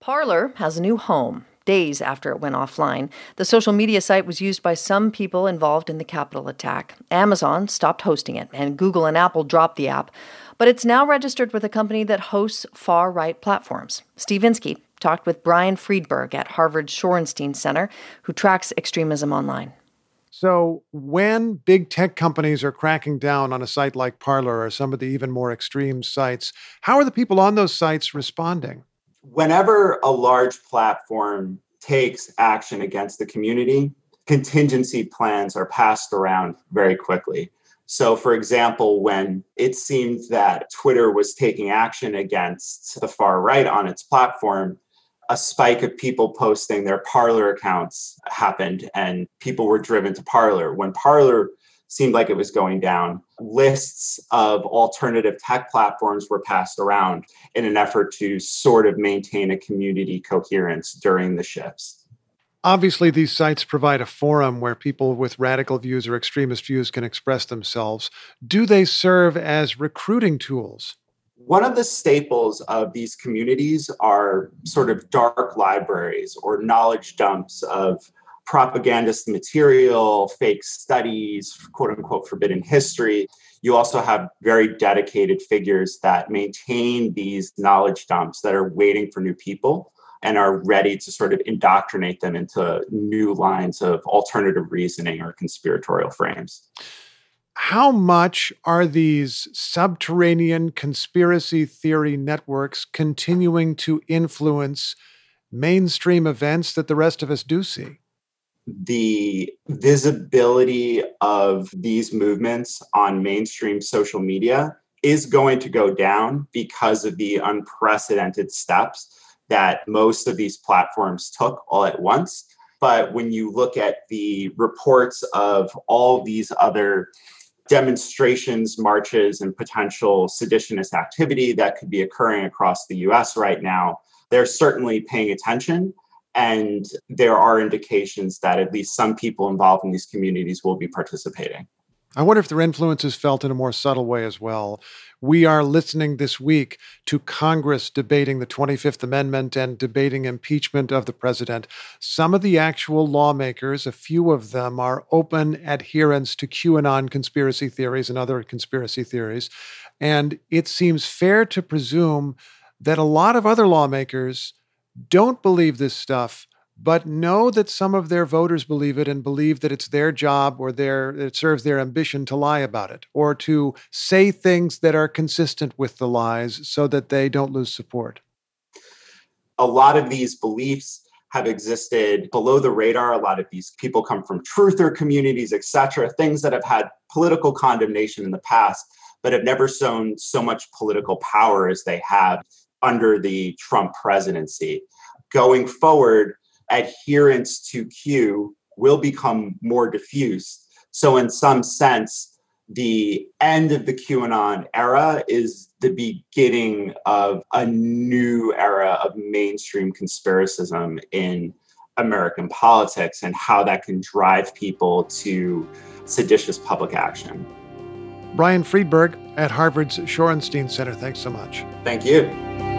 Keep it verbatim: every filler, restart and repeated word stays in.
Parler has a new home. Days after it went offline, the social media site was used by some people involved in the Capitol attack. Amazon stopped hosting it, and Google and Apple dropped the app. But it's now registered with a company that hosts far-right platforms. Steve Inskeep talked with Brian Friedberg at Harvard's Shorenstein Center, who tracks extremism online. So when big tech companies are cracking down on a site like Parler or some of the even more extreme sites, how are the people on those sites responding? Whenever a large platform takes action against the community, contingency plans are passed around very quickly. So, for example, when it seemed that Twitter was taking action against the far right on its platform, a spike of people posting their Parler accounts happened and people were driven to Parler. When Parler seemed like it was going down, lists of alternative tech platforms were passed around in an effort to sort of maintain a community coherence during the shifts. Obviously, these sites provide a forum where people with radical views or extremist views can express themselves. Do they serve as recruiting tools? One of the staples of these communities are sort of dark libraries or knowledge dumps of propagandist material, fake studies, quote unquote, forbidden history. You also have very dedicated figures that maintain these knowledge dumps that are waiting for new people and are ready to sort of indoctrinate them into new lines of alternative reasoning or conspiratorial frames. How much are these subterranean conspiracy theory networks continuing to influence mainstream events that the rest of us do see? The visibility of these movements on mainstream social media is going to go down because of the unprecedented steps that most of these platforms took all at once. But when you look at the reports of all these other demonstrations, marches, and potential seditionist activity that could be occurring across the U S right now, they're certainly paying attention. And there are indications that at least some people involved in these communities will be participating. I wonder if their influence is felt in a more subtle way as well. We are listening this week to Congress debating the twenty-fifth Amendment and debating impeachment of the president. Some of the actual lawmakers, a few of them, are open adherents to QAnon conspiracy theories and other conspiracy theories. And it seems fair to presume that a lot of other lawmakers don't believe this stuff, but know that some of their voters believe it and believe that it's their job or their it serves their ambition to lie about it or to say things that are consistent with the lies so that they don't lose support. A lot of these beliefs have existed below the radar. A lot of these people come from truther communities, et cetera, things that have had political condemnation in the past, but have never shown so much political power as they have under the Trump presidency. Going forward, adherence to Q will become more diffuse. So in some sense, the end of the QAnon era is the beginning of a new era of mainstream conspiracism in American politics and how that can drive people to seditious public action. Brian Friedberg at Harvard's Shorenstein Center, thanks so much. Thank you.